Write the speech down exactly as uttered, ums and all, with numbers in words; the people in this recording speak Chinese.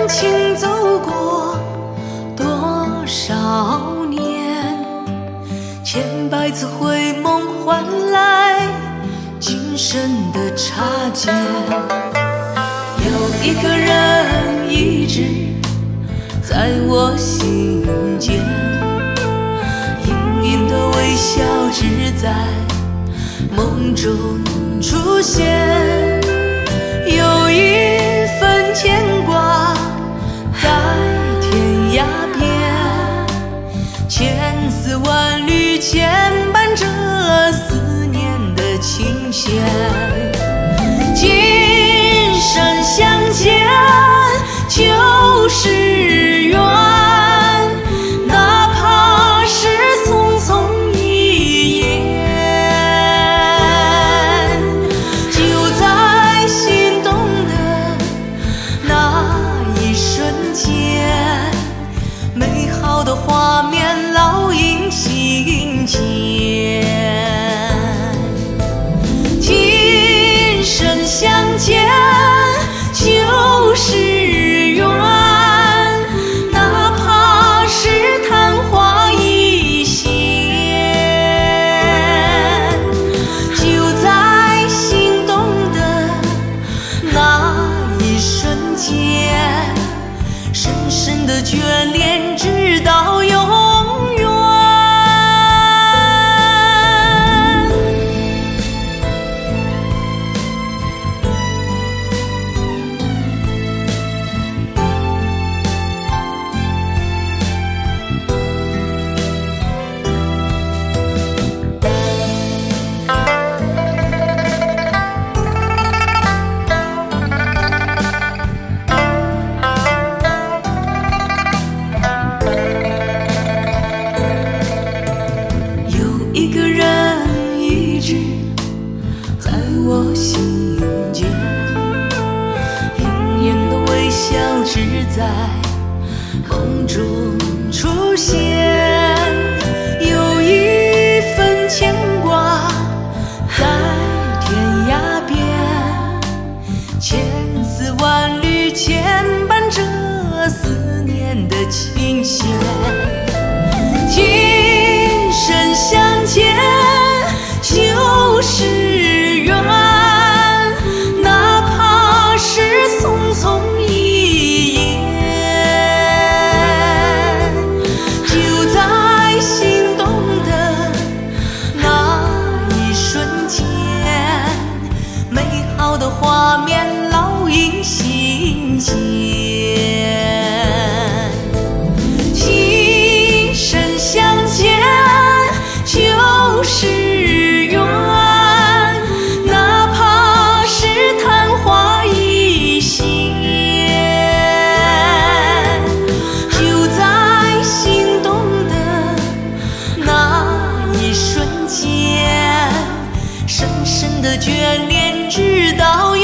情走过多少年，千百次回梦换来今生的擦肩。有一个人一直在我心间，隐隐的微笑只在梦中出现，有一份牵挂在天涯边，千丝万缕牵绊着思念的琴弦。今生相见就是缘，哪怕是匆匆一眼，就在心动的那一瞬间，美好的画面烙印心间。今生相见就是缘，哪怕是昙花一现，就在心动的那一瞬间，深深的眷恋直到永远。一个人一直在我心间，隐隐的微笑只在梦中出现，有一份牵挂在天涯边，千丝万缕牵绊着思念的琴弦。今生相见就是缘，哪怕是匆匆一眼，就在心动的那一瞬间，美好的画面烙印心间。今生相见就是缘，哪怕是昙花一现，就在心动的那一瞬间，深深的眷恋直到